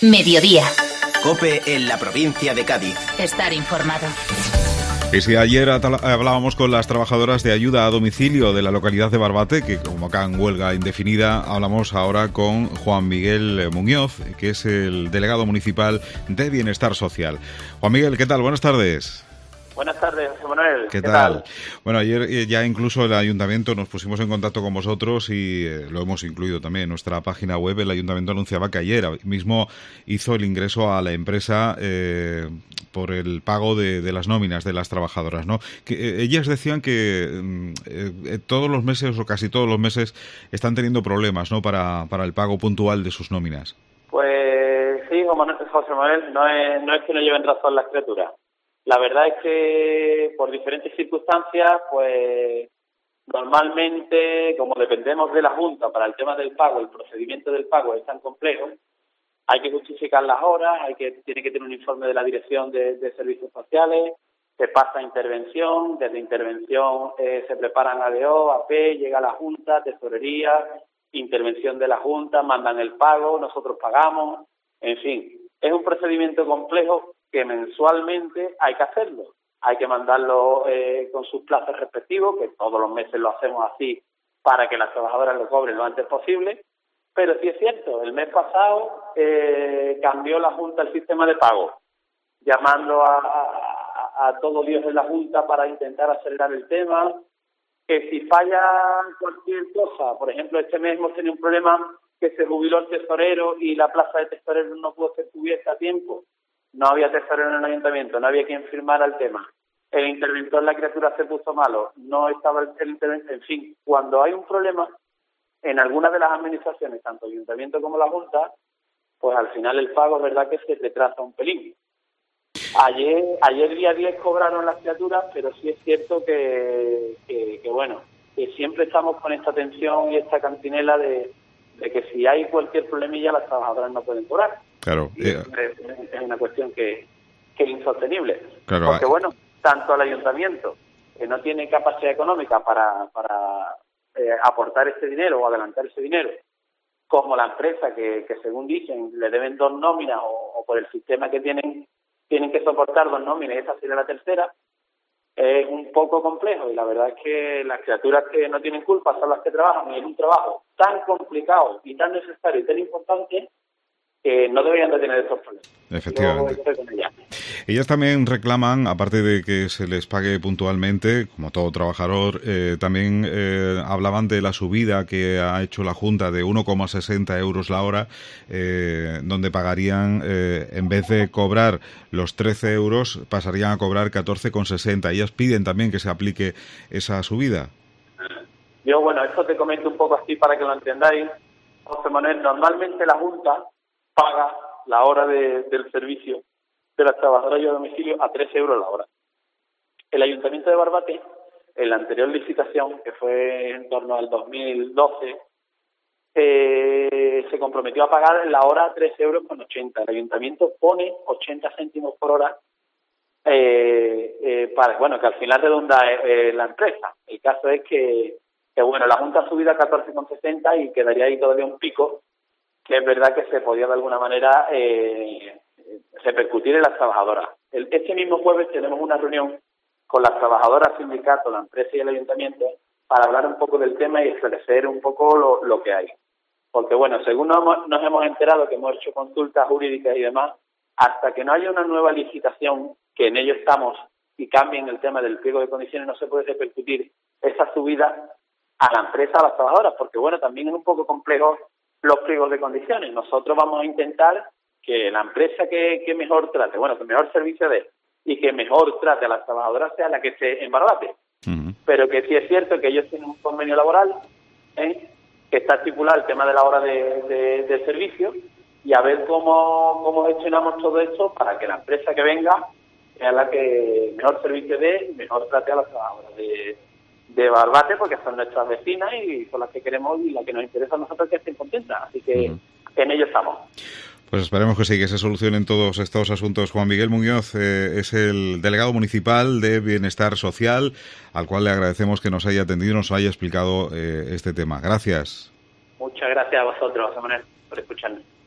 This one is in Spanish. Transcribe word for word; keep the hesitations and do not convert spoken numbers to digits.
Mediodía. COPE en la provincia de Cádiz. Estar informado. Y si ayer hablábamos con las trabajadoras de ayuda a domicilio de la localidad de Barbate, que como acá en huelga indefinida, hablamos ahora con Juan Miguel Muñoz, que es el delegado municipal de Bienestar Social. Juan Miguel, ¿qué tal? Buenas tardes. Buenas tardes, José Manuel. ¿Qué, ¿Qué tal? tal? Bueno, ayer ya incluso el Ayuntamiento nos pusimos en contacto con vosotros y eh, lo hemos incluido también en nuestra página web. El Ayuntamiento anunciaba que ayer mismo hizo el ingreso a la empresa eh, por el pago de, de las nóminas de las trabajadoras, ¿no? Que eh, ellas decían que eh, todos los meses o casi todos los meses están teniendo problemas, ¿no? Para, para el pago puntual de sus nóminas. Pues sí, José Manuel, no es, no es que no lleven razón las criaturas. La verdad es que por diferentes circunstancias, pues normalmente, como dependemos de la Junta para el tema del pago, el procedimiento del pago es tan complejo, hay que justificar las horas, hay que tiene que tener un informe de la Dirección de, de Servicios Sociales, se pasa a intervención, desde intervención eh, se preparan A D O, A P, llega a la Junta, tesorería, intervención de la Junta, mandan el pago, nosotros pagamos, en fin, es un procedimiento complejo que mensualmente hay que hacerlo. Hay que mandarlo eh, con sus plazos respectivos, que todos los meses lo hacemos así para que las trabajadoras lo cobren lo antes posible. Pero sí es cierto, el mes pasado eh, cambió la Junta el sistema de pago, llamando a, a, a todo Dios en la Junta para intentar acelerar el tema. Que si falla cualquier cosa, por ejemplo, este mes hemos tenido un problema que se jubiló el tesorero y la plaza de tesorero no pudo ser cubierta a tiempo. No había tesorero en el ayuntamiento, no había quien firmara el tema. El interventor, la criatura se puso malo, no estaba el interventor. En fin, cuando hay un problema en alguna de las administraciones, tanto el ayuntamiento como la Junta, pues al final el pago es verdad que se retrasa un pelín. Ayer, ayer día diez cobraron las criaturas, pero sí es cierto que, que, que bueno, que siempre estamos con esta tensión y esta cantinela de, de que si hay cualquier problemilla las trabajadoras no pueden cobrar. Claro. Eh, es, es una cuestión que, que es insostenible. Claro. Porque, bueno, tanto el ayuntamiento, que no tiene capacidad económica para, para eh, aportar ese dinero o adelantar ese dinero, como la empresa que, que según dicen, le deben dos nóminas o, o por el sistema que tienen, tienen que soportar dos nóminas y esa sería la tercera, es un poco complejo. Y la verdad es que las criaturas que no tienen culpa son las que trabajan y en un trabajo tan complicado y tan necesario y tan importante que no deberían de tener estos problemas. Efectivamente. Ellas. ellas también reclaman, aparte de que se les pague puntualmente, como todo trabajador, eh, también eh, hablaban de la subida que ha hecho la Junta de uno coma sesenta euros la hora, eh, donde pagarían, eh, en vez de cobrar los trece euros, pasarían a cobrar catorce coma sesenta. Ellas piden también que se aplique esa subida. Yo, bueno, esto te comento un poco así para que lo entendáis. José Manuel, normalmente la Junta paga la hora de, del servicio de las trabajadoras de domicilio a tres euros la hora. El Ayuntamiento de Barbate, en la anterior licitación, que fue en torno al dos mil doce, eh, se comprometió a pagar la hora a tres euros con ochenta. El Ayuntamiento pone ochenta céntimos por hora eh, eh, para, bueno, que al final redunda eh, la empresa. El caso es que, que bueno, la Junta ha subido a catorce con sesenta y quedaría ahí todavía un pico que es verdad que se podía de alguna manera eh, repercutir en las trabajadoras. El, este mismo jueves tenemos una reunión con las trabajadoras, sindicatos, la empresa y el ayuntamiento para hablar un poco del tema y esclarecer un poco lo, lo que hay. Porque, bueno, según nos, nos hemos enterado que hemos hecho consultas jurídicas y demás, hasta que no haya una nueva licitación, que en ello estamos, y cambien el tema del pliego de condiciones, no se puede repercutir esa subida a la empresa, a las trabajadoras, porque, bueno, también es un poco complejo los pliegos de condiciones. Nosotros vamos a intentar que la empresa que, que mejor trate, bueno, que mejor servicio dé y que mejor trate a las trabajadoras sea la que esté en Barbate. Uh-huh. Pero que sí es cierto que ellos tienen un convenio laboral ¿eh? que está estipulado el tema de la hora de, de, de servicio y a ver cómo, cómo gestionamos todo esto para que la empresa que venga sea la que mejor servicio dé y mejor trate a las trabajadoras de de Barbate, porque son nuestras vecinas y son las que queremos y las que nos interesa a nosotros que estén contentas. Así que uh-huh. en ello estamos. Pues esperemos que sí, que se solucionen todos estos asuntos. Juan Miguel Muñoz eh, es el delegado municipal de Bienestar Social, al cual le agradecemos que nos haya atendido y nos haya explicado eh, este tema. Gracias. Muchas gracias a vosotros, José Manuel, por escucharnos.